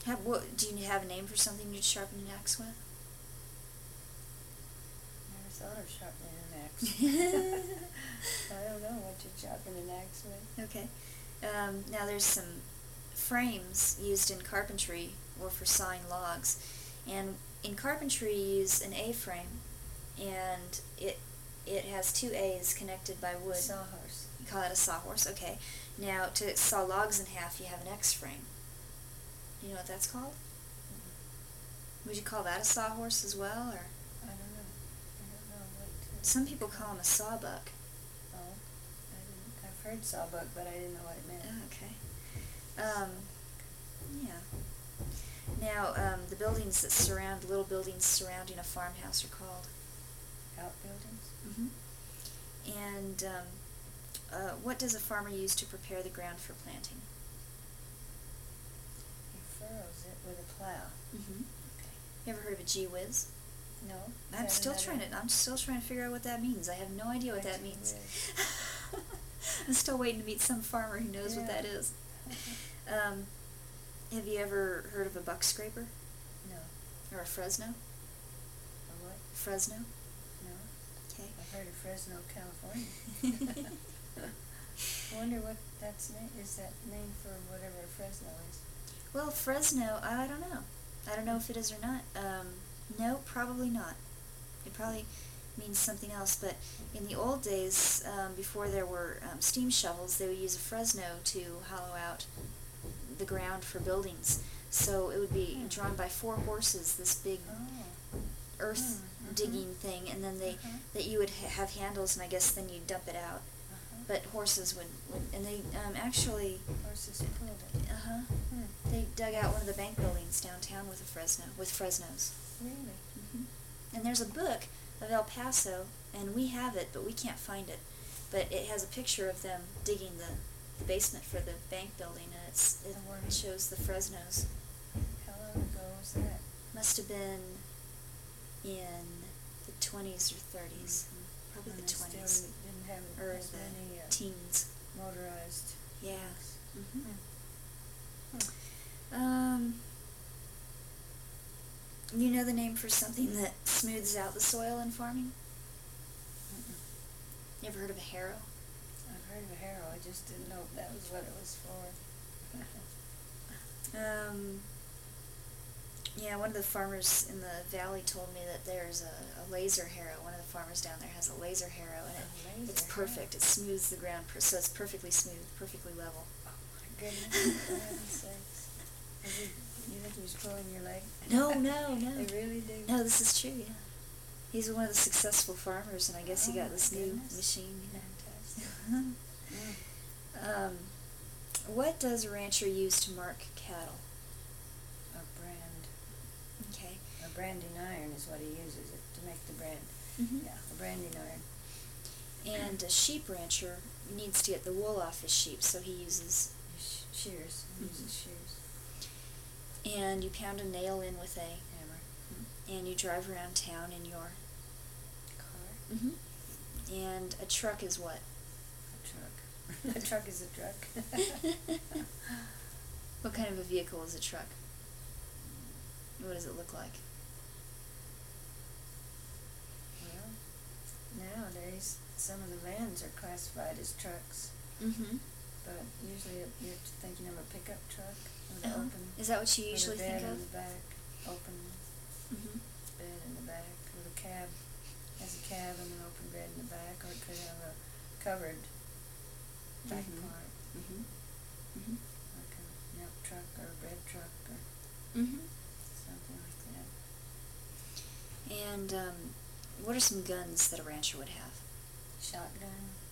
Do you have a name for something you'd sharpen an axe with? Never thought of sharpening an axe. I don't know what you'd sharpen an axe with. Okay. Now there's some frames used in carpentry or for sawing logs, and in carpentry you use an A-frame, and it has two A's connected by wood. Sawhorse. You call that a sawhorse? Okay. Now to saw logs in half you have an X-frame. Do you know what that's called? Would you call that a sawhorse as well, or? I don't know. What. Some people call them a sawbuck. Oh, I've heard sawbuck, but I didn't know what it meant. Oh, okay. Yeah. Now, the buildings that surround, little buildings surrounding a farmhouse are called? Outbuildings? Mm-hmm. And what does a farmer use to prepare the ground for planting? He furrows it with a plow. Mm-hmm. Okay. You ever heard of a gee whiz? No. I'm still trying to figure out what that means. I have no idea what that means. I'm still waiting to meet some farmer who knows what that is. Have you ever heard of a buck scraper? No. Or a Fresno? A what? Fresno? No. Okay. I've heard of Fresno, California. I wonder what that's name is. That name for whatever Fresno is? Well, Fresno, I don't know. I don't know if it is or not. No, probably not. It probably means something else. But in the old days, before there were steam shovels, they would use a Fresno to hollow out the ground for buildings. So it would be drawn by 4 horses, this big earth digging thing, and then that you would have handles, and I guess then you'd dump it out. But horses would and they actually Horses pulled it. They dug out one of the bank buildings downtown with Fresnos. Really? Mm-hmm. And there's a book of El Paso, and we have it, but we can't find it. But it has a picture of them digging the basement for the bank building, and it shows the Fresnos. How long ago was that? Must have been in the 20s or 30s. Probably And the they 20s. still didn't have Or as the many teens. motorized. Yeah. Mm-hmm. You know the name for something that smooths out the soil in farming? You ever heard of a harrow? I've heard of a harrow. I just didn't know that was what it was for. Yeah, one of the farmers in the valley told me that there's a laser harrow. One of the farmers down there has a laser harrow, and it's perfect. It smooths the ground, so it's perfectly smooth, perfectly level. Oh my goodness! For heaven's sakes. You think he was pulling your leg? No. They really do? No, this is true, yeah. He's one of the successful farmers, and I guess he got this new machine. Fantastic. What does a rancher use to mark cattle? A brand. Okay. A branding iron is what he uses it to make the brand. Mm-hmm. Yeah, a branding iron. And a sheep rancher needs to get the wool off his sheep, so he uses Shears. He uses shears. And you pound a nail in with a Hammer. and you drive around town in your Car. Mm-hmm. And a truck is what? A truck. A truck is a truck. What kind of a vehicle is a truck? What does it look like? Well, nowadays some of the vans are classified as trucks, Mm-hmm. but usually you're thinking of a pickup truck with an open. Is that what you with usually a bed think of? in the back, open Mm-hmm. bed in the back, with a cab, has a cab and an open bed in the back, or it could have a covered back part, Mm-hmm. Mm-hmm. like a milk truck or a bread truck or Mm-hmm. something like that. And what are some guns that a rancher would have? Shotgun,